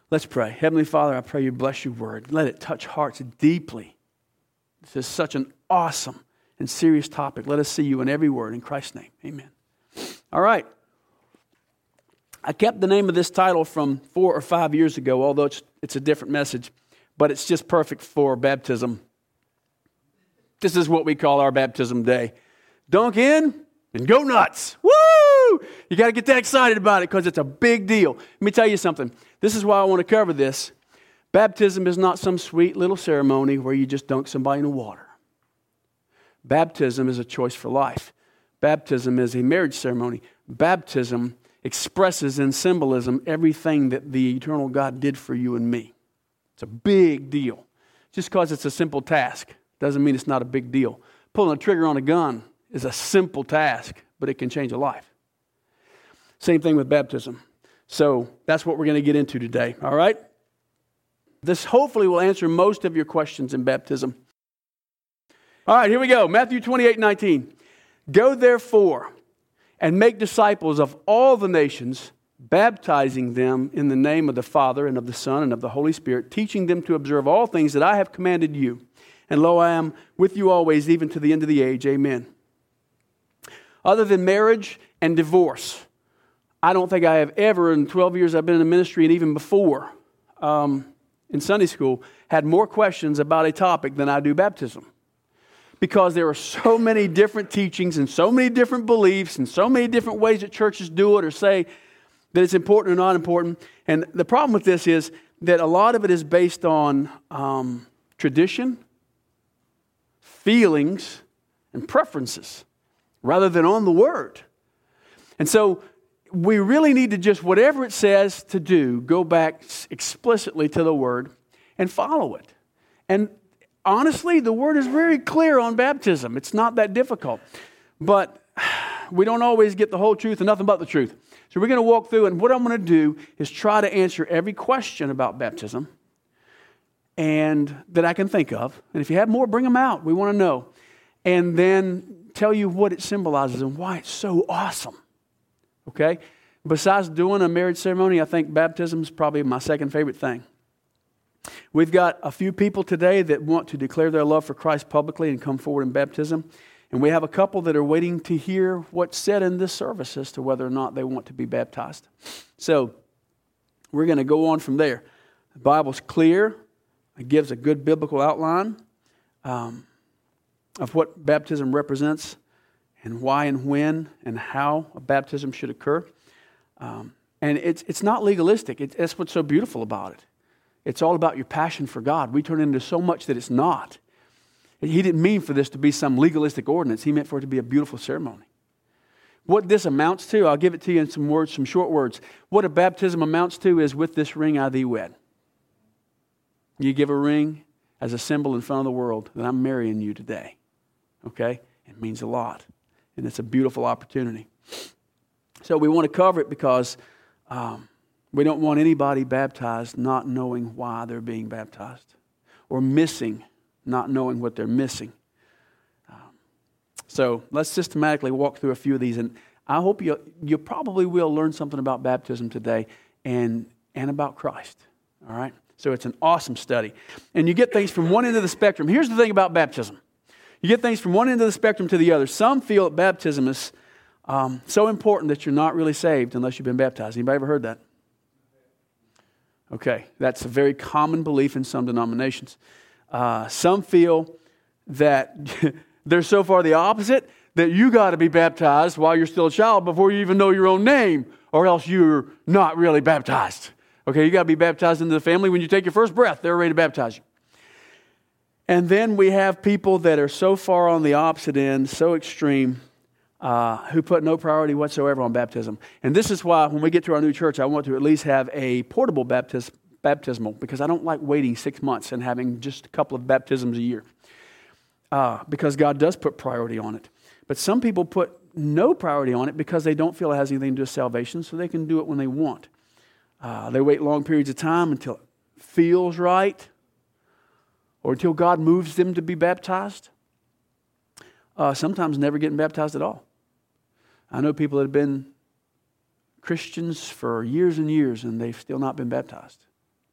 Let's pray. Heavenly Father, I pray you bless your word. Let it touch hearts deeply. This is such an awesome and serious topic. Let us see you in every word. In Christ's name, amen. All right. I kept the name of this title from 4 or 5 years ago, although it's a different message, but it's just perfect for baptism. This is what we call our baptism day. Dunk in and go nuts. Woo! You got to get that excited about it because it's a big deal. Let me tell you something. This is why I want to cover this. Baptism is not some sweet little ceremony where you just dunk somebody in the water. Baptism is a choice for life. Baptism is a marriage ceremony. Baptism expresses in symbolism everything that the eternal God did for you and me. It's a big deal. Just because it's a simple task doesn't mean it's not a big deal. Pulling a trigger on a gun is a simple task, but it can change a life. Same thing with baptism. So that's what we're going to get into today, all right? This hopefully will answer most of your questions in baptism. All right, here we go. Matthew 28:19. Go therefore and make disciples of all the nations, baptizing them in the name of the Father and of the Son and of the Holy Spirit, teaching them to observe all things that I have commanded you. And lo, I am with you always, even to the end of the age. Amen. Other than marriage and divorce, I don't think I have ever, in 12 years I've been in the ministry and even before, in Sunday school, had more questions about a topic than I do baptism. Because there are so many different teachings and so many different beliefs and so many different ways that churches do it or say that it's important or not important. And the problem with this is that a lot of it is based on tradition, feelings, and preferences rather than on the Word. And so we really need to just, whatever it says to do, go back explicitly to the Word and follow it. And honestly, the Word is very clear on baptism. It's not that difficult. But we don't always get the whole truth and nothing but the truth. So we're going to walk through, and what I'm going to do is try to answer every question about baptism and that I can think of. And if you have more, bring them out. We want to know. And then tell you what it symbolizes and why it's so awesome. Okay? Besides doing a marriage ceremony, I think baptism is probably my second favorite thing. We've got a few people today that want to declare their love for Christ publicly and come forward in baptism. And we have a couple that are waiting to hear what's said in this service as to whether or not they want to be baptized. So we're going to go on from there. The Bible's clear. It gives a good biblical outline of what baptism represents and why and when and how a baptism should occur. And it's not legalistic. That's what's so beautiful about it. It's all about your passion for God. We turn into so much that it's not. He didn't mean for this to be some legalistic ordinance. He meant for it to be a beautiful ceremony. What this amounts to, I'll give it to you in some words, some short words. What a baptism amounts to is, with this ring I thee wed. You give a ring as a symbol in front of the world that I'm marrying you today. Okay? It means a lot. And it's a beautiful opportunity. So we want to cover it because we don't want anybody baptized not knowing why they're being baptized, or missing, not knowing what they're missing. So let's systematically walk through a few of these, and I hope you probably will learn something about baptism today and about Christ. All right? So it's an awesome study. And you get things from one end of the spectrum. Here's the thing about baptism. You get things from one end of the spectrum to the other. Some feel that baptism is so important that you're not really saved unless you've been baptized. Anybody ever heard that? Okay, that's a very common belief in some denominations. Some feel that they're so far the opposite that you got to be baptized while you're still a child before you even know your own name, or else you're not really baptized. Okay, you got to be baptized into the family when you take your first breath. They're ready to baptize you. And then we have people that are so far on the opposite end, so extreme, who put no priority whatsoever on baptism. And this is why when we get to our new church, I want to at least have a portable baptismal, because I don't like waiting 6 months and having just a couple of baptisms a year. Because God does put priority on it. But some people put no priority on it because they don't feel it has anything to do with salvation, so they can do it when they want. They wait long periods of time until it feels right, or until God moves them to be baptized. Sometimes never getting baptized at all. I know people that have been Christians for years and years, and they've still not been baptized.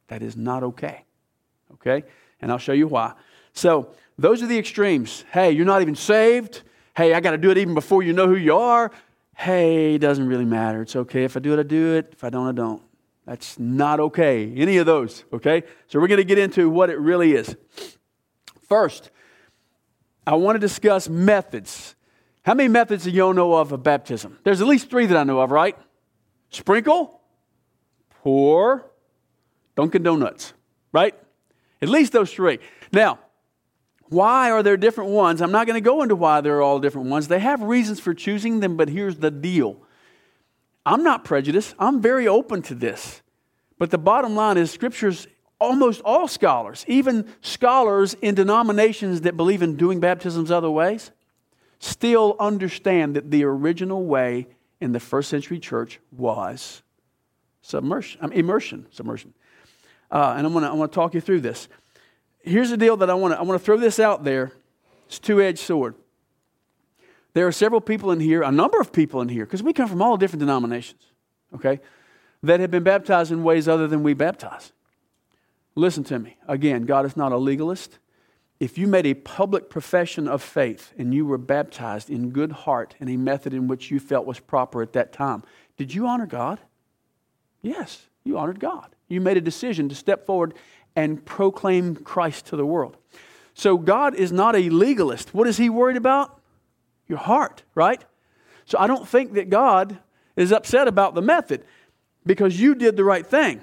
That is not okay. Okay? And I'll show you why. So, those are the extremes. Hey, you're not even saved. Hey, I got to do it even before you know who you are. Hey, it doesn't really matter. It's okay. If I do it, I do it. If I don't, I don't. That's not okay. Any of those, okay? So we're going to get into what it really is. First, I want to discuss methods. How many methods do you know of baptism? There's at least 3 that I know of, right? Sprinkle, pour, Dunkin' Donuts, right? At least those 3. Now, why are there different ones? I'm not going to go into why they're all different ones. They have reasons for choosing them, but here's the deal. I'm not prejudiced. I'm very open to this. But the bottom line is Scripture's almost all scholars, even scholars in denominations that believe in doing baptisms other ways, still understand that the original way in the first century church was immersion. And I'm going to talk you through this. Here's the deal that I want to throw this out there. It's a two-edged sword. There are several people in here, a number of people in here, because we come from all different denominations, okay, that have been baptized in ways other than we baptize. Listen to me. Again, God is not a legalist. If you made a public profession of faith and you were baptized in good heart in a method in which you felt was proper at that time, did you honor God? Yes, you honored God. You made a decision to step forward and proclaim Christ to the world. So God is not a legalist. What is He worried about? Your heart, right? So I don't think that God is upset about the method because you did the right thing.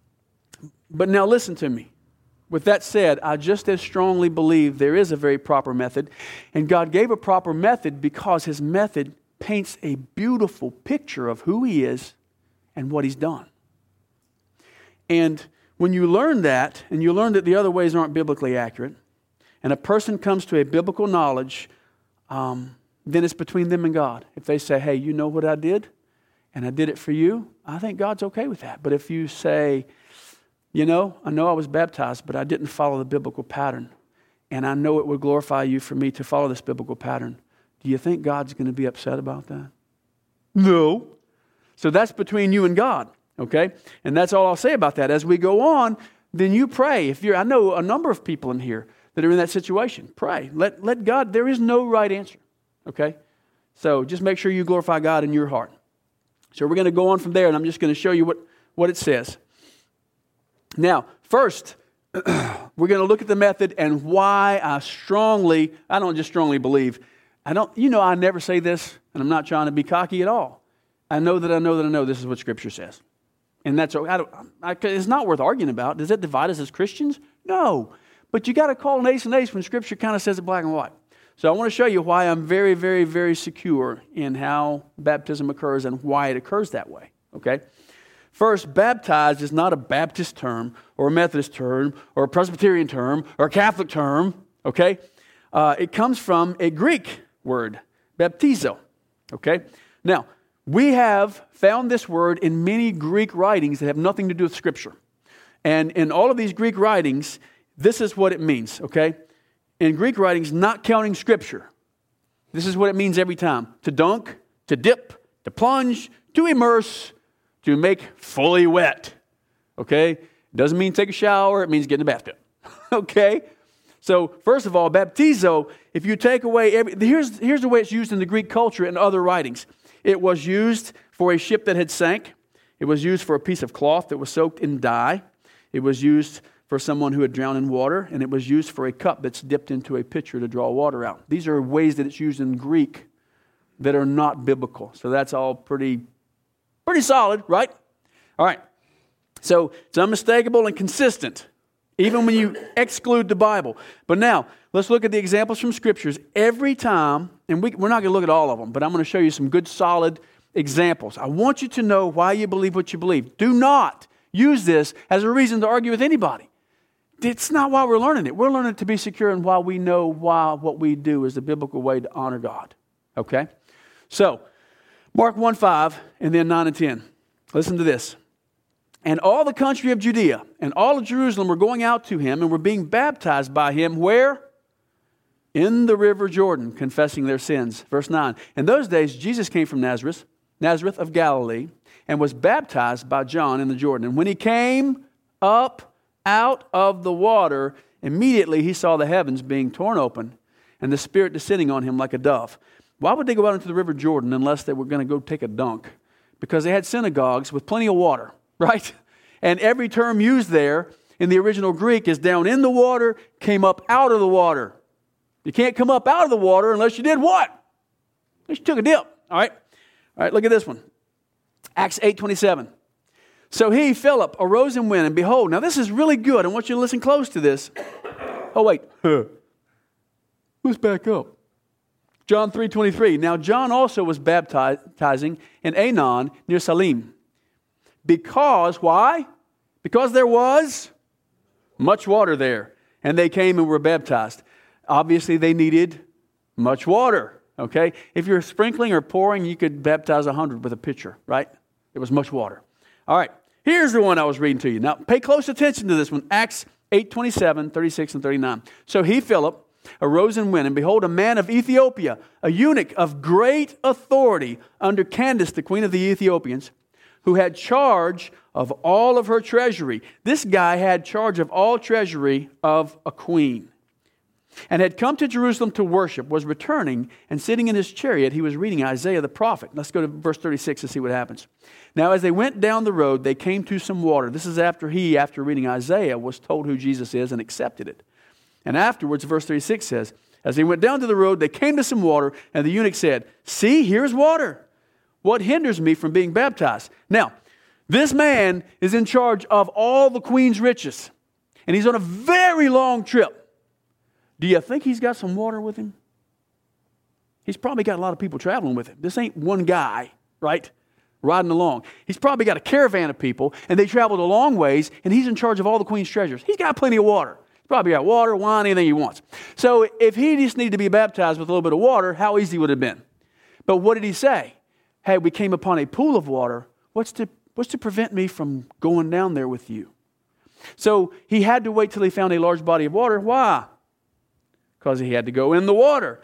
But now listen to me. With that said, I just as strongly believe there is a very proper method. And God gave a proper method because His method paints a beautiful picture of who He is and what He's done. And when you learn that, and you learn that the other ways aren't biblically accurate, and a person comes to a biblical knowledge, then it's between them and God. If they say, hey, you know what I did? And I did it for you, I think God's okay with that. But if you say, I know I was baptized, but I didn't follow the biblical pattern, and I know it would glorify you for me to follow this biblical pattern, do you think God's going to be upset about that? No. So that's between you and God. Okay? And that's all I'll say about that. As we go on, then you pray. I know a number of people in here that are in that situation. Pray. Let God, there is no right answer. Okay? So just make sure you glorify God in your heart. So we're going to go on from there, and I'm just going to show you what it says. Now, first, we're going to look at the method and why I don't just strongly believe. I never say this, and I'm not trying to be cocky at all. I know this is what Scripture says. And that's, it's not worth arguing about. Does it divide us as Christians? No. But you got to call an ace when Scripture kind of says it black and white. So I want to show you why I'm very, very, very secure in how baptism occurs and why it occurs that way. Okay? First, baptized is not a Baptist term or a Methodist term or a Presbyterian term or a Catholic term. Okay? It comes from a Greek word, baptizo. Okay? Now, we have found this word in many Greek writings that have nothing to do with Scripture. And in all of these Greek writings, this is what it means, okay? In Greek writings, not counting Scripture, this is what it means every time. To dunk, to dip, to plunge, to immerse, to make fully wet, okay? It doesn't mean take a shower, it means get in the bathtub, okay? So, first of all, baptizo, if you take away here's the way it's used in the Greek culture and other writings. It was used for a ship that had sank. It was used for a piece of cloth that was soaked in dye. It was used for someone who had drowned in water. And it was used for a cup that's dipped into a pitcher to draw water out. These are ways that it's used in Greek that are not biblical. So that's all pretty solid, right? All right. So it's unmistakable and consistent, even when you exclude the Bible. But now, let's look at the examples from Scriptures. Every time, and we're not going to look at all of them, but I'm going to show you some good, solid examples. I want you to know why you believe what you believe. Do not use this as a reason to argue with anybody. It's not why we're learning it. We're learning it to be secure and why we know why what we do is the biblical way to honor God. Okay? So, Mark 1:5 and then 9 and 10. Listen to this. And all the country of Judea and all of Jerusalem were going out to him and were being baptized by him. Where? In the river Jordan, confessing their sins. Verse 9. In those days, Jesus came from Nazareth of Galilee, and was baptized by John in the Jordan. And when he came up out of the water, immediately he saw the heavens being torn open and the Spirit descending on him like a dove. Why would they go out into the River Jordan unless they were going to go take a dunk? Because they had synagogues with plenty of water, right? And every term used there in the original Greek is down in the water, came up out of the water. You can't come up out of the water unless you did what? Unless you took a dip, all right? All right, look at this one. Acts 8:27. So he, Philip, arose and went, and behold, now this is really good. I want you to listen close to this. Oh, wait. Let's back up. John 3:23. Now John also was baptizing in Aenon near Salim. Because, why? Because there was much water there. And they came and were baptized. Obviously, they needed much water. Okay? If you're sprinkling or pouring, you could baptize 100 with a pitcher, right? There was much water. All right. Here's the one I was reading to you. Now, pay close attention to this one. Acts 8:27, 36, and 39. So he, Philip, arose and went, and behold, a man of Ethiopia, a eunuch of great authority under Candace, the queen of the Ethiopians, who had charge of all of her treasury. This guy had charge of all treasury of a queen, and had come to Jerusalem to worship, was returning, and sitting in his chariot, he was reading Isaiah the prophet. Let's go to verse 36 and see what happens. Now, as they went down the road, they came to some water. This is after reading Isaiah, was told who Jesus is and accepted it. And afterwards, verse 36 says, as they went down to the road, they came to some water, and the eunuch said, see, here's water. What hinders me from being baptized? Now, this man is in charge of all the queen's riches, and he's on a very long trip. Do you think he's got some water with him? He's probably got a lot of people traveling with him. This ain't one guy, right, riding along. He's probably got a caravan of people, and they traveled a long ways, and he's in charge of all the queen's treasures. He's got plenty of water. He's probably got water, wine, anything he wants. So if he just needed to be baptized with a little bit of water, how easy would it have been? But what did he say? Hey, we came upon a pool of water. What's to prevent me from going down there with you? So he had to wait till he found a large body of water. Why? Because he had to go in the water.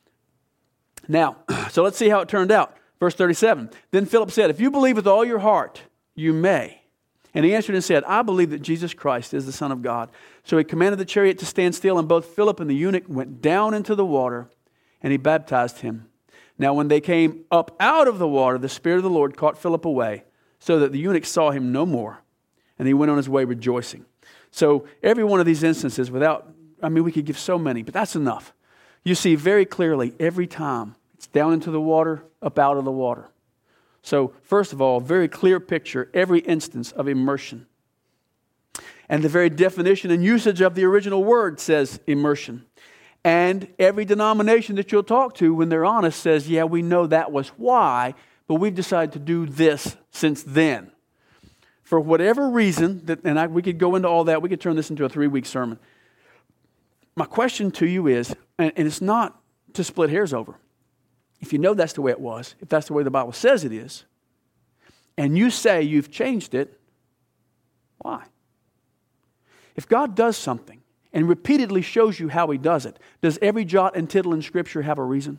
Now, so let's see how it turned out. Verse 37. Then Philip said, if you believe with all your heart, you may. And he answered and said, I believe that Jesus Christ is the Son of God. So he commanded the chariot to stand still, and both Philip and the eunuch went down into the water, and he baptized him. Now when they came up out of the water, the Spirit of the Lord caught Philip away, so that the eunuch saw him no more, and he went on his way rejoicing. So every one of these instances, we could give so many, but that's enough. You see very clearly every time it's down into the water, up out of the water. So first of all, very clear picture, every instance of immersion. And the very definition and usage of the original word says immersion. And every denomination that you'll talk to, when they're honest, says, yeah, we know that was why, but we've decided to do this since then. For whatever reason, we could go into all that, we could turn this into a 3-week sermon. My question to you is, and it's not to split hairs over, if you know that's the way it was, if that's the way the Bible says it is, and you say you've changed it, why? If God does something and repeatedly shows you how He does it, does every jot and tittle in Scripture have a reason?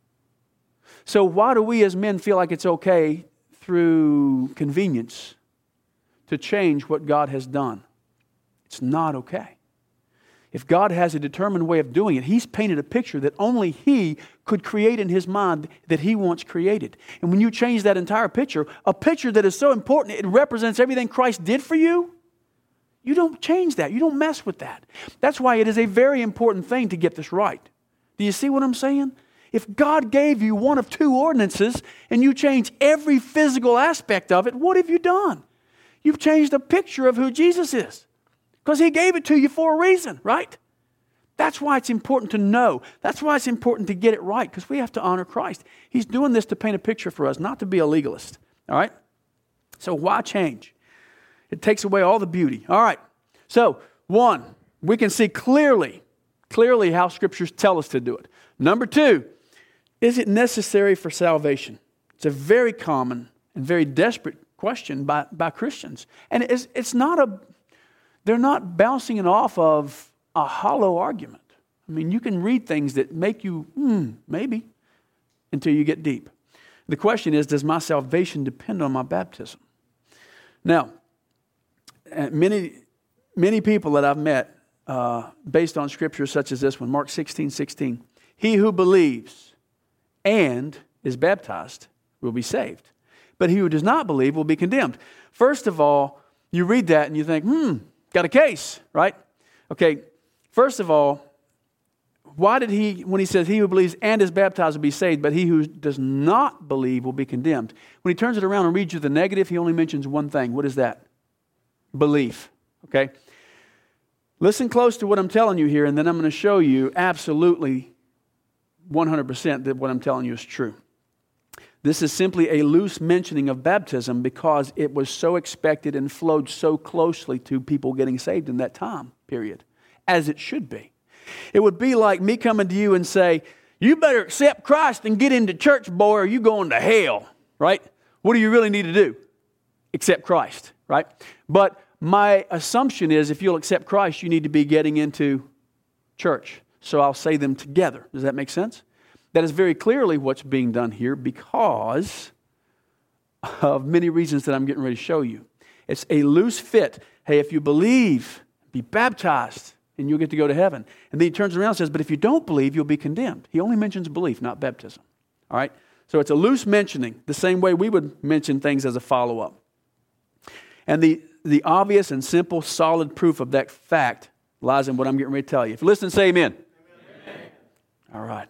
So why do we as men feel like it's okay through convenience to change what God has done? It's not okay. If God has a determined way of doing it, He's painted a picture that only He could create in His mind that He wants created. And when you change that entire picture, a picture that is so important, it represents everything Christ did for you, you don't change that. You don't mess with that. That's why it is a very important thing to get this right. Do you see what I'm saying? If God gave you one of 2 ordinances and you change every physical aspect of it, what have you done? You've changed a picture of who Jesus is. Because He gave it to you for a reason, right? That's why it's important to know. That's why it's important to get it right, because we have to honor Christ. He's doing this to paint a picture for us, not to be a legalist, all right? So why change? It takes away all the beauty. All right, so 1, we can see clearly how Scriptures tell us to do it. Number 2, is it necessary for salvation? It's a very common and very desperate question by Christians. And it's not they're not bouncing it off of a hollow argument. I mean, you can read things that make you, maybe, until you get deep. The question is, does my salvation depend on my baptism? Now, many many people that I've met, based on scriptures such as this one, Mark 16:16, he who believes and is baptized will be saved, but he who does not believe will be condemned. First of all, you read that and you think, got a case, right? Okay, first of all, why did he, when he says he who believes and is baptized will be saved, but he who does not believe will be condemned? When he turns it around and reads you the negative, he only mentions one thing. What is that? Belief, okay? Listen close to what I'm telling you here, and then I'm going to show you absolutely 100% that what I'm telling you is true. This is simply a loose mentioning of baptism because it was so expected and flowed so closely to people getting saved in that time period, as it should be. It would be like me coming to you and say, you better accept Christ and get into church, boy, or you going to hell, right? What do you really need to do? Accept Christ, right? But my assumption is if you'll accept Christ, you need to be getting into church. So I'll say them together. Does that make sense? That is very clearly what's being done here because of many reasons that I'm getting ready to show you. It's a loose fit. Hey, if you believe, be baptized, and you'll get to go to heaven. And then he turns around and says, but if you don't believe, you'll be condemned. He only mentions belief, not baptism. All right? So it's a loose mentioning, the same way we would mention things as a follow-up. And the obvious and simple, solid proof of that fact lies in what I'm getting ready to tell you. If you listen, say amen. Amen. All right.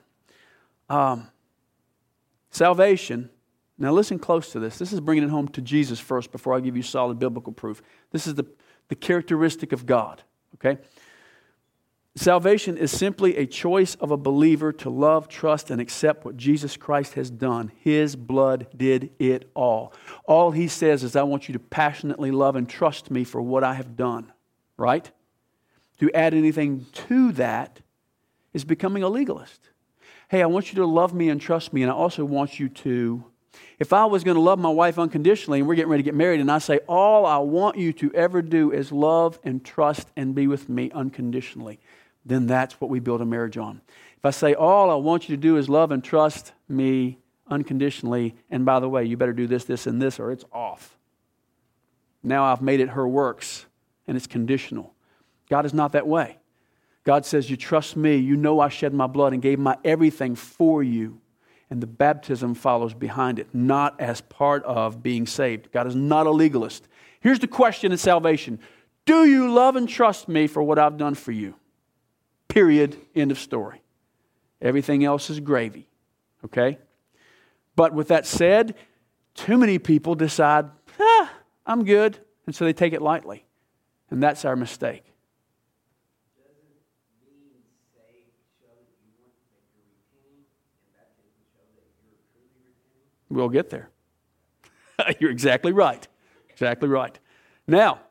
Salvation. Now listen close to this. This is bringing it home to Jesus first before I give you solid biblical proof. This is the characteristic of God. Okay? Salvation is simply a choice of a believer to love, trust, and accept what Jesus Christ has done. His blood did it all. All he says is, I want you to passionately love and trust me for what I have done. Right? To add anything to that is becoming a legalist. Hey, I want you to love me and trust me, and I also want you to, if I was going to love my wife unconditionally and we're getting ready to get married and I say, all I want you to ever do is love and trust and be with me unconditionally, then that's what we build a marriage on. If I say, all I want you to do is love and trust me unconditionally, and by the way, you better do this, this, and this, or it's off. Now I've made it her works, and it's conditional. God is not that way. God says, you trust me, you know I shed my blood and gave my everything for you, and the baptism follows behind it, not as part of being saved. God is not a legalist. Here's the question in salvation. Do you love and trust me for what I've done for you? Period. End of story. Everything else is gravy. Okay? But with that said, too many people decide, I'm good. And so they take it lightly. And that's our mistake. Doesn't being saved show that you want that you're repenting, and baptism show that you're truly repenting? We'll get there. You're exactly right. Exactly right. Now,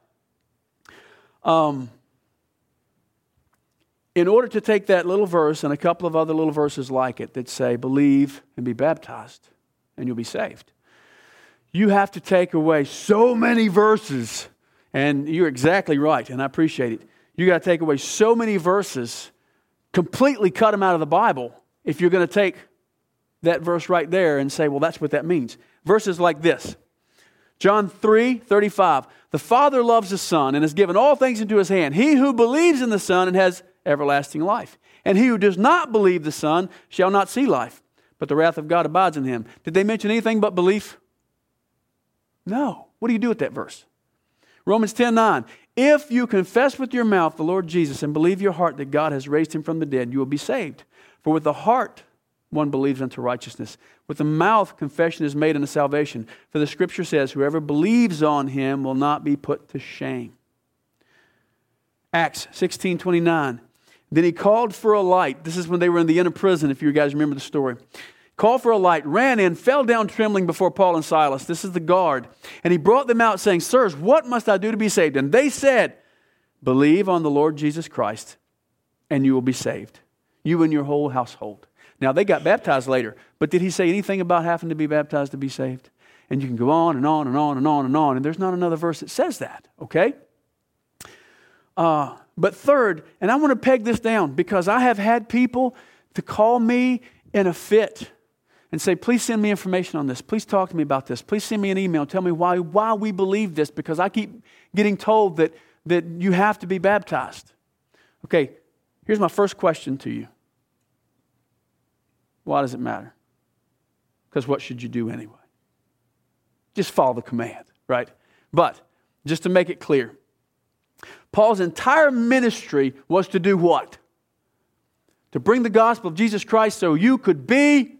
in order to take that little verse and a couple of other little verses like it that say, believe and be baptized and you'll be saved, you have to take away so many verses. And you're exactly right, and I appreciate it. You got to take away so many verses, completely cut them out of the Bible if you're going to take that verse right there and say, well, that's what that means. Verses like this. John 3:35. The Father loves the Son and has given all things into His hand. He who believes in the Son and has everlasting life. And he who does not believe the Son shall not see life, but the wrath of God abides in him. Did they mention anything but belief? No. What do you do with that verse? Romans 10:9. If you confess with your mouth the Lord Jesus and believe in your heart that God has raised him from the dead, you will be saved. For with the heart one believes unto righteousness. With the mouth confession is made unto salvation. For the Scripture says, whoever believes on him will not be put to shame. Acts 16:29. Then he called for a light. This is when they were in the inner prison, if you guys remember the story. Called for a light, ran in, fell down trembling before Paul and Silas. This is the guard. And he brought them out saying, sirs, what must I do to be saved? And they said, believe on the Lord Jesus Christ and you will be saved. You and your whole household. Now they got baptized later, but did he say anything about having to be baptized to be saved? And you can go on and on and on and on and on. And there's not another verse that says that, okay? But third, and I want to peg this down because I have had people to call me in a fit and say, please send me information on this. Please talk to me about this. Please send me an email. Tell me why we believe this, because I keep getting told that that you have to be baptized. Okay, here's my first question to you. Why does it matter? Because what should you do anyway? Just follow the command, right? But, just to make it clear, Paul's entire ministry was to do what? To bring the gospel of Jesus Christ so you could be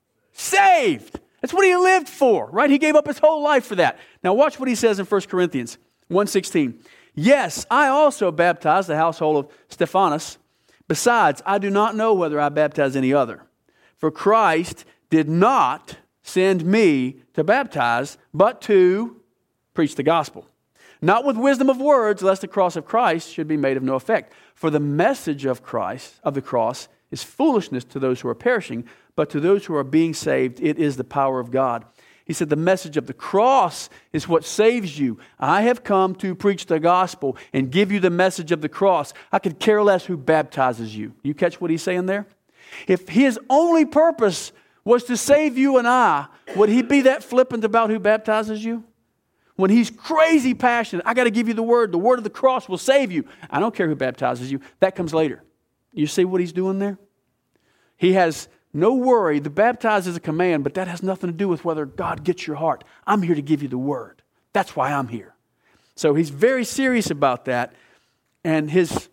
saved. That's what he lived for, right? He gave up his whole life for that. Now watch what he says in 1 Corinthians 1:16. Yes, I also baptized the household of Stephanas. Besides, I do not know whether I baptize any other. For Christ did not send me to baptize, but to preach the gospel. Not with wisdom of words, lest the cross of Christ should be made of no effect. For the message of Christ, of the cross, is foolishness to those who are perishing, but to those who are being saved, it is the power of God. He said the message of the cross is what saves you. I have come to preach the gospel and give you the message of the cross. I could care less who baptizes you. You catch what he's saying there? If his only purpose was to save you and I, would he be that flippant about who baptizes you? When he's crazy passionate, I got to give you the word of the cross will save you. I don't care who baptizes you. That comes later. You see what he's doing there? He has no worry. The baptize is a command, but that has nothing to do with whether God gets your heart. I'm here to give you the word. That's why I'm here. So he's very serious about that. And his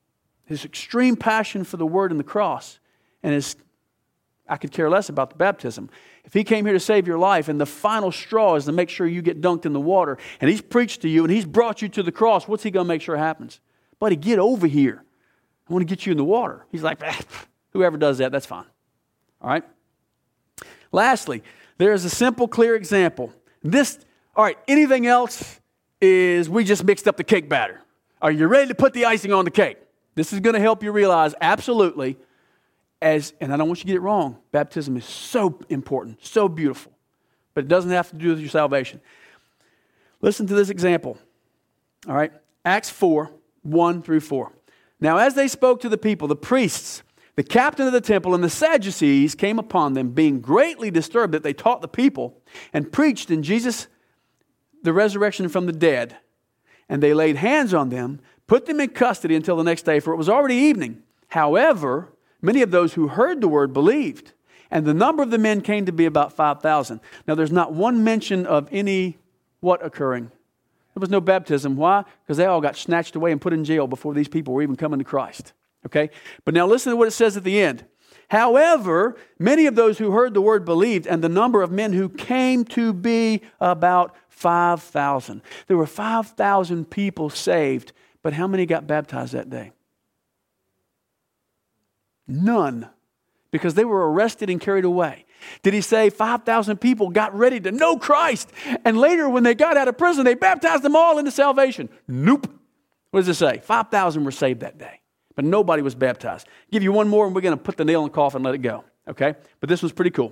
extreme passion for the word and the cross, and I could care less about the baptism. If he came here to save your life and the final straw is to make sure you get dunked in the water, and he's preached to you and he's brought you to the cross, what's he going to make sure happens? Buddy, get over here. I want to get you in the water. He's like, whoever does that, that's fine. All right? Lastly, there is a simple, clear example. Anything else is we just mixed up the cake batter. Are you ready to put the icing on the cake? This is going to help you realize absolutely, and I don't want you to get it wrong, baptism is so important, so beautiful, but it doesn't have to do with your salvation. Listen to this example. All right? Acts 4, 1 through 4. Now, as they spoke to the people, the priests, the captain of the temple, and the Sadducees came upon them, being greatly disturbed that they taught the people and preached in Jesus the resurrection from the dead. And they laid hands on them, put them in custody until the next day, for it was already evening. However, many of those who heard the word believed, and the number of the men came to be about 5,000. Now, there's not one mention of any what occurring? There was no baptism. Why? Because they all got snatched away and put in jail before these people were even coming to Christ. Okay? But now listen to what it says at the end. However, many of those who heard the word believed, and the number of men who came to be about 5,000. There were 5,000 people saved, but how many got baptized that day? None. Because they were arrested and carried away. Did he say 5,000 people got ready to know Christ, and later when they got out of prison, they baptized them all into salvation? Nope. What does it say? 5,000 were saved that day, but nobody was baptized. I'll give you one more, and we're going to put the nail in the coffin and let it go. Okay? But this was pretty cool.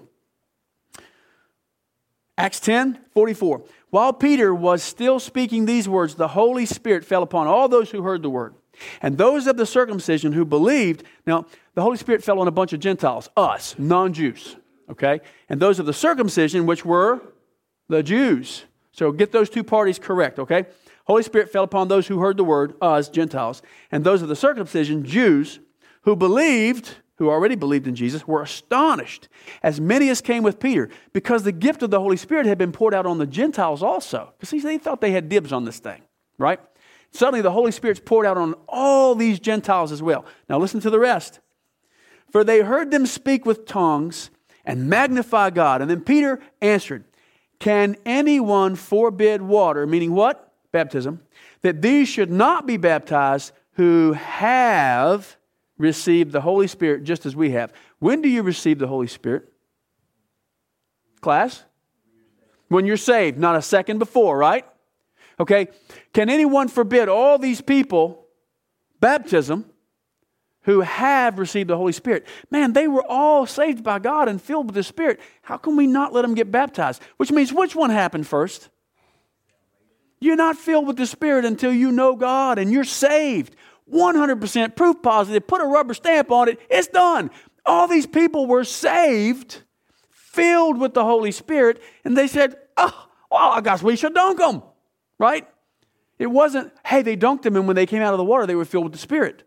Acts 10:44. While Peter was still speaking these words, the Holy Spirit fell upon all those who heard the word. And those of the circumcision who believed, now the Holy Spirit fell on a bunch of Gentiles, us, non-Jews, okay? And those of the circumcision, which were the Jews. So get those two parties correct, okay? Holy Spirit fell upon those who heard the word, us, Gentiles. And those of the circumcision, Jews, who believed, who already believed in Jesus, were astonished, as many as came with Peter, because the gift of the Holy Spirit had been poured out on the Gentiles also. Because they thought they had dibs on this thing, right? Suddenly the Holy Spirit's poured out on all these Gentiles as well. Now listen to the rest. For they heard them speak with tongues and magnify God. And then Peter answered, can anyone forbid water, meaning what? Baptism. That these should not be baptized who have received the Holy Spirit just as we have. When do you receive the Holy Spirit? Class? When you're saved, not a second before, right? Okay, can anyone forbid all these people baptism who have received the Holy Spirit? Man, they were all saved by God and filled with the Spirit. How can we not let them get baptized? Which means which one happened first? You're not filled with the Spirit until you know God and you're saved. 100% proof positive. Put a rubber stamp on it. It's done. All these people were saved, filled with the Holy Spirit, and they said, oh, well, I guess we should dunk them. Right? It wasn't, hey, they dunked them, and when they came out of the water, they were filled with the Spirit.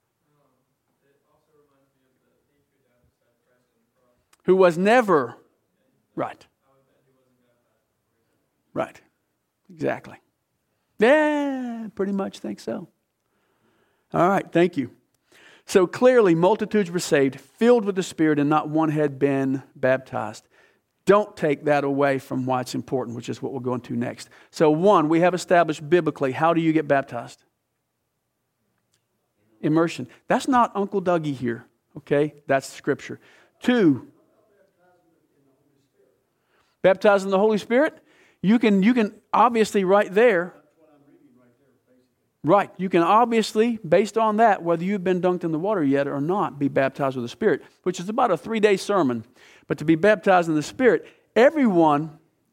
Who was never, right. Right. Exactly. Yeah, pretty much think so. All right, thank you. So clearly, multitudes were saved, filled with the Spirit, and not one had been baptized. Don't take that away from why it's important, which is what we'll go into next. So one, we have established biblically, how do you get baptized? Immersion. That's not Uncle Dougie here, okay? That's Scripture. Two, baptized in the Holy Spirit. You can obviously right there. Right. You can obviously, based on that, whether you've been dunked in the water yet or not, be baptized with the Spirit, which is about a 3-day sermon. But to be baptized in the Spirit, everyone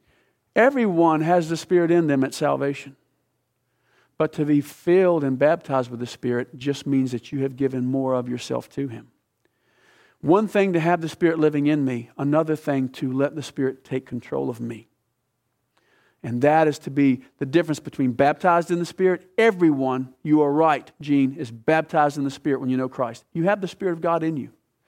has the Spirit in them at salvation. But to be filled and baptized with the Spirit just means that you have given more of yourself to Him. One thing to have the Spirit living in me, another thing to let the Spirit take control of me. And that is to be the difference between baptized in the Spirit. Everyone, you are right, Gene, is baptized in the Spirit when you know Christ. You have the Spirit of God in you.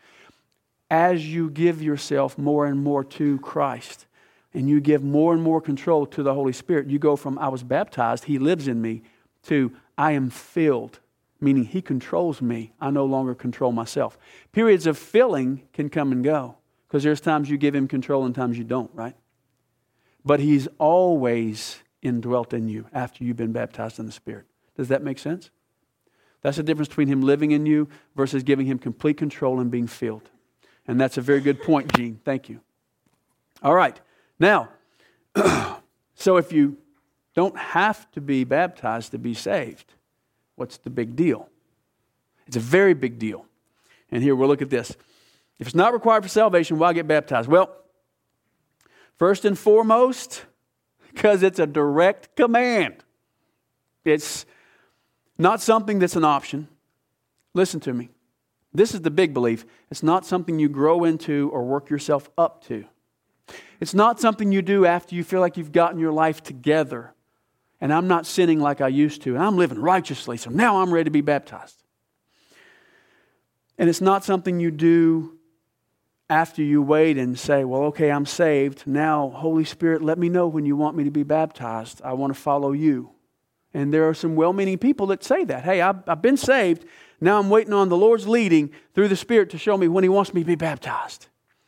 As you give yourself more and more to Christ, and you give more and more control to the Holy Spirit, you go from I was baptized, He lives in me, to I am filled, meaning He controls me. I no longer control myself. Periods of filling can come and go, because there's times you give Him control and times you don't, right? But He's always indwelt in you after you've been baptized in the Spirit. Does that make sense? That's the difference between Him living in you versus giving Him complete control and being filled. And that's a very good point, Gene. Thank you. All right. Now, so if you don't have to be baptized to be saved, what's the big deal? It's a very big deal. And here we'll look at this. If it's not required for salvation, why get baptized? Well, first and foremost, because it's a direct command. It's not something that's an option. Listen to me. This is the big belief. It's not something you grow into or work yourself up to. It's not something you do after you feel like you've gotten your life together. And I'm not sinning like I used to. And I'm living righteously. So now I'm ready to be baptized. And it's not something you do after you wait and say, well, okay, I'm saved. Now, Holy Spirit, let me know when you want me to be baptized. I want to follow you. And there are some well-meaning people that say that. Hey, I've been saved. Now I'm waiting on the Lord's leading through the Spirit to show me when He wants me to be baptized.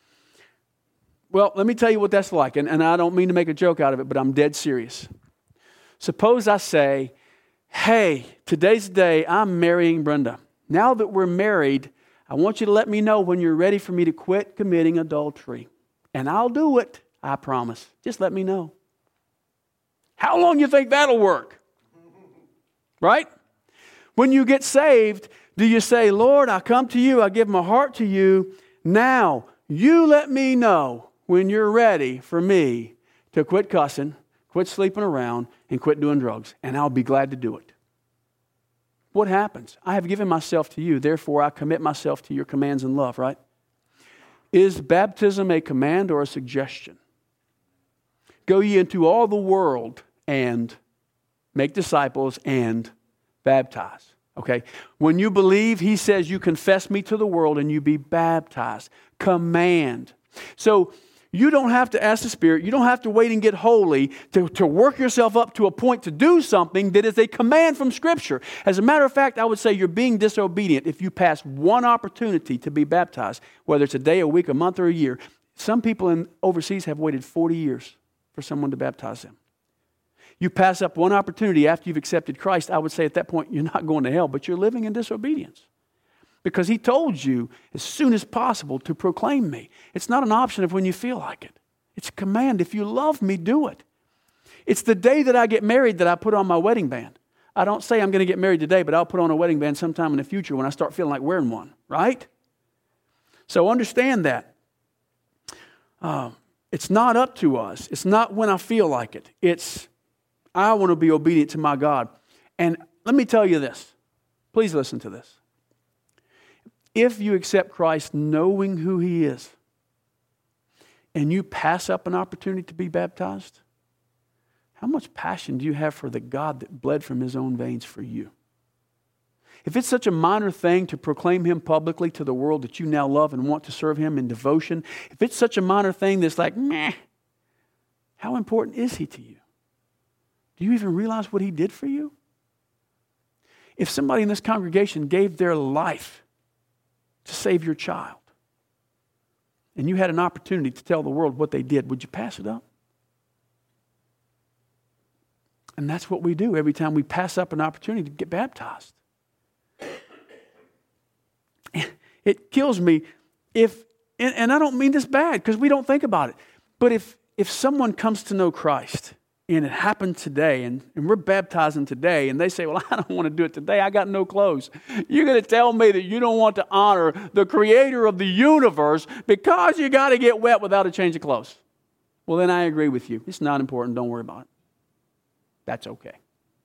Well, let me tell you what that's like. And I don't mean to make a joke out of it, but I'm dead serious. Suppose I say, hey, today's the day I'm marrying Brenda. Now that we're married, I want you to let me know when you're ready for me to quit committing adultery. And I'll do it, I promise. Just let me know. How long do you think that'll work? Right? When you get saved, do you say, Lord, I come to you, I give my heart to you. Now, you let me know when you're ready for me to quit cussing, quit sleeping around, and quit doing drugs. And I'll be glad to do it. What happens? I have given myself to you, therefore I commit myself to your commands and love, right? Is baptism a command or a suggestion? Go ye into all the world and make disciples and baptize. Okay? When you believe, He says you confess me to the world and you be baptized. Command. So you don't have to ask the Spirit. You don't have to wait and get holy to work yourself up to a point to do something that is a command from Scripture. As a matter of fact, I would say you're being disobedient if you pass one opportunity to be baptized, whether it's a day, a week, a month, or a year. Some people overseas have waited 40 years for someone to baptize them. You pass up one opportunity after you've accepted Christ, I would say at that point you're not going to hell, but you're living in disobedience. Because He told you as soon as possible to proclaim me. It's not an option of when you feel like it. It's a command. If you love me, do it. It's the day that I get married that I put on my wedding band. I don't say I'm going to get married today, but I'll put on a wedding band sometime in the future when I start feeling like wearing one, right? So understand that. It's not up to us. It's not when I feel like it. It's I want to be obedient to my God. And let me tell you this. Please listen to this. If you accept Christ knowing who He is, and you pass up an opportunity to be baptized, how much passion do you have for the God that bled from his own veins for you? If it's such a minor thing to proclaim him publicly to the world that you now love and want to serve him in devotion, if it's such a minor thing that's like, meh, how important is he to you? Do you even realize what he did for you? If somebody in this congregation gave their life to save your child, and you had an opportunity to tell the world what they did, would you pass it up? And that's what we do every time we pass up an opportunity to get baptized. It kills me if, and I don't mean this bad because we don't think about it, but if someone comes to know Christ and it happened today and we're baptizing today and they say, well, I don't want to do it today, I got no clothes. You're going to tell me that you don't want to honor the creator of the universe because you got to get wet without a change of clothes. Well, then I agree with you. It's not important. Don't worry about it. That's okay.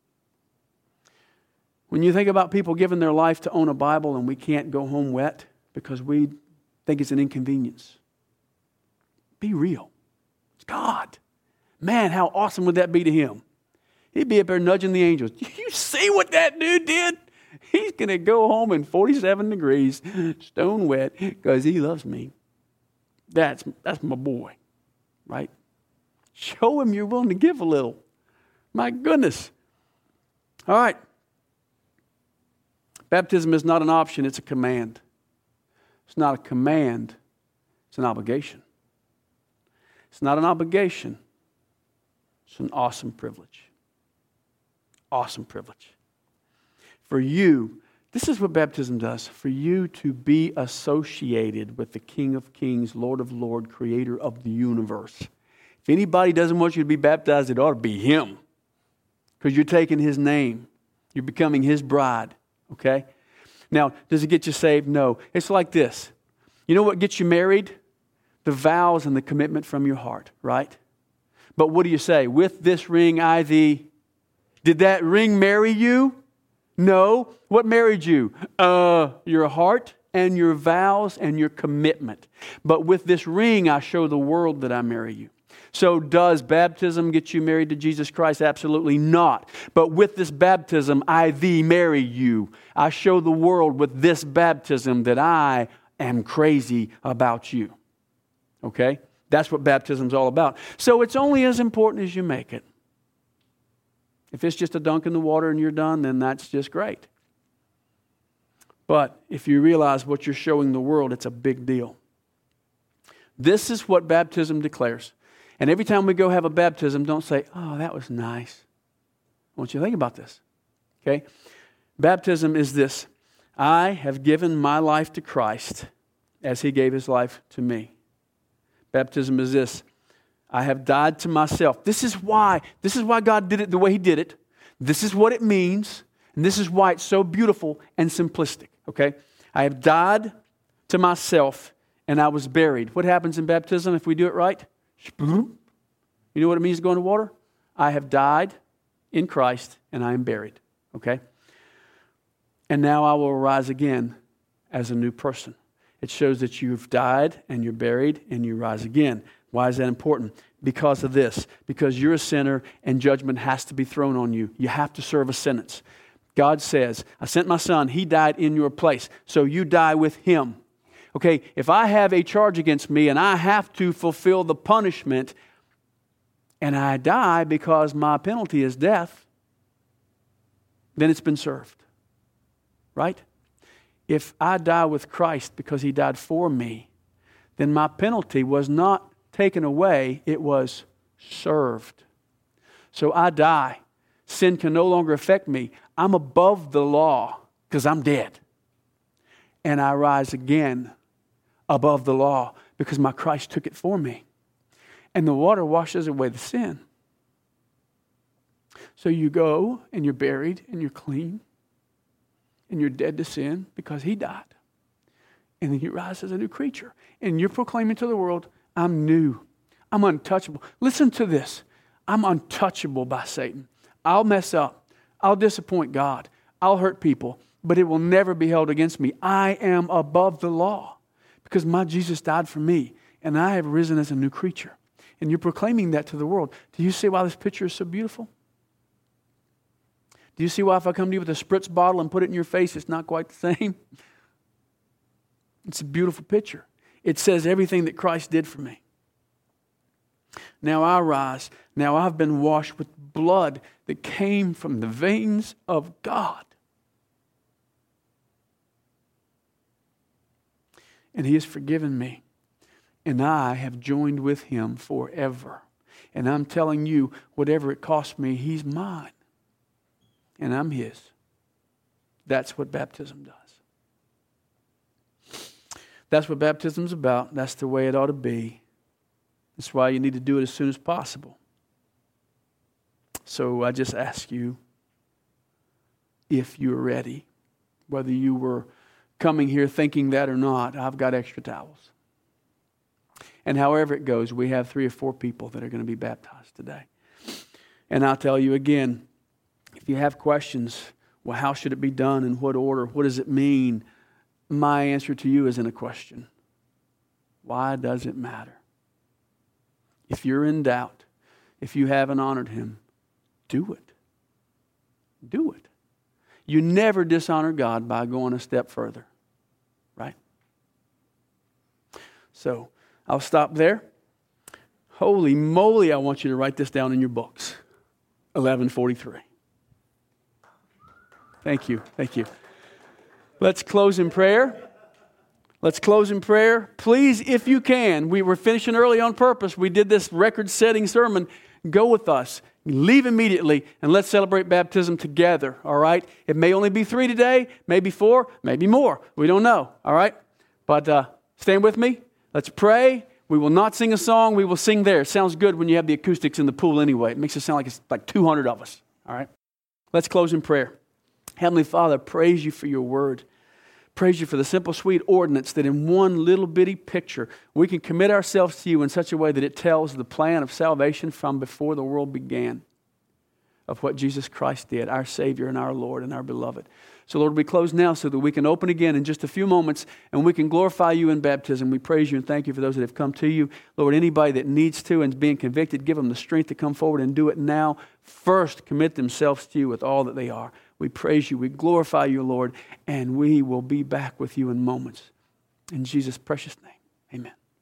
When you think about people giving their life to own a Bible and we can't go home wet because we think it's an inconvenience, be real. It's God. Man, how awesome would that be to him? He'd be up there nudging the angels. You see what that dude did? He's going to go home in 47 degrees, stone wet, because he loves me. That's my boy, right? Show him you're willing to give a little. My goodness. All right. Baptism is not an option, it's a command. It's not a command, it's an obligation. It's not an obligation, it's an awesome privilege. Awesome privilege. For you, this is what baptism does, for you to be associated with the King of Kings, Lord of Lords, Creator of the universe. If anybody doesn't want you to be baptized, it ought to be him. Because you're taking his name. You're becoming his bride. Okay? Now, does it get you saved? No. It's like this. You know what gets you married? The vows and the commitment from your heart, right? But what do you say? With this ring I thee. Did that ring marry you? No. What married you? Your heart and your vows and your commitment. But with this ring I show the world that I marry you. So does baptism get you married to Jesus Christ? Absolutely not. But with this baptism, I thee marry you. I show the world with this baptism that I am crazy about you. Okay? That's what baptism's all about. So it's only as important as you make it. If it's just a dunk in the water and you're done, then that's just great. But if you realize what you're showing the world, it's a big deal. This is what baptism declares. And every time we go have a baptism, don't say, oh, that was nice. I want you to think about this. Okay? Baptism is this. I have given my life to Christ as he gave his life to me. Baptism is this. I have died to myself. This is why God did it the way he did it. This is what it means. And this is why it's so beautiful and simplistic. Okay? I have died to myself and I was buried. What happens in baptism if we do it right? You know what it means to go into water? I have died in Christ and I am buried. Okay? And now I will rise again as a new person. It shows that you've died and you're buried and you rise again. Why is that important? Because of this. Because you're a sinner and judgment has to be thrown on you. You have to serve a sentence. God says, I sent my son. He died in your place. So you die with him. Okay, if I have a charge against me and I have to fulfill the punishment and I die because my penalty is death, then it's been served. Right? If I die with Christ because he died for me, then my penalty was not taken away, it was served. So I die. Sin can no longer affect me. I'm above the law because I'm dead. And I rise again above the law because my Christ took it for me. And the water washes away the sin. So you go and you're buried and you're clean and you're dead to sin because he died. And then you rise as a new creature. And you're proclaiming to the world, I'm new. I'm untouchable. Listen to this. I'm untouchable by Satan. I'll mess up. I'll disappoint God. I'll hurt people. But it will never be held against me. I am above the law because my Jesus died for me. And I have risen as a new creature. And you're proclaiming that to the world. Do you see why this picture is so beautiful? Do you see why if I come to you with a spritz bottle and put it in your face, it's not quite the same? It's a beautiful picture. It says everything that Christ did for me. Now I rise. Now I've been washed with blood that came from the veins of God. And He has forgiven me. And I have joined with Him forever. And I'm telling you, whatever it costs me, He's mine. And I'm His. That's what baptism does. That's what baptism's about. That's the way it ought to be. That's why you need to do it as soon as possible. So I just ask you, if you're ready, whether you were coming here thinking that or not, I've got extra towels. And however it goes, we have 3 or 4 people that are going to be baptized today. And I'll tell you again, if you have questions, well, how should it be done? In what order? What does it mean? My answer to you isn't a question. Why does it matter? If you're in doubt, if you haven't honored Him, do it. Do it. You never dishonor God by going a step further. Right? So, I'll stop there. Holy moly, I want you to write this down in your books. 11:43. Thank you. Thank you. Let's close in prayer. Let's close in prayer. Please, if you can, we were finishing early on purpose. We did this record-setting sermon. Go with us. Leave immediately, and let's celebrate baptism together, all right? It may only be 3 today, maybe 4, maybe more. We don't know, all right? But stand with me. Let's pray. We will not sing a song. We will sing there. It sounds good when you have the acoustics in the pool anyway. It makes it sound like it's like 200 of us, all right? Let's close in prayer. Heavenly Father, praise You for Your word. Praise You for the simple, sweet ordinance that in one little bitty picture, we can commit ourselves to You in such a way that it tells the plan of salvation from before the world began, of what Jesus Christ did, our Savior and our Lord and our beloved. So Lord, we close now so that we can open again in just a few moments and we can glorify You in baptism. We praise You and thank You for those that have come to You. Lord, anybody that needs to and is being convicted, give them the strength to come forward and do it now. First, commit themselves to You with all that they are. We praise You, we glorify You, Lord, and we will be back with You in moments. In Jesus' precious name, amen.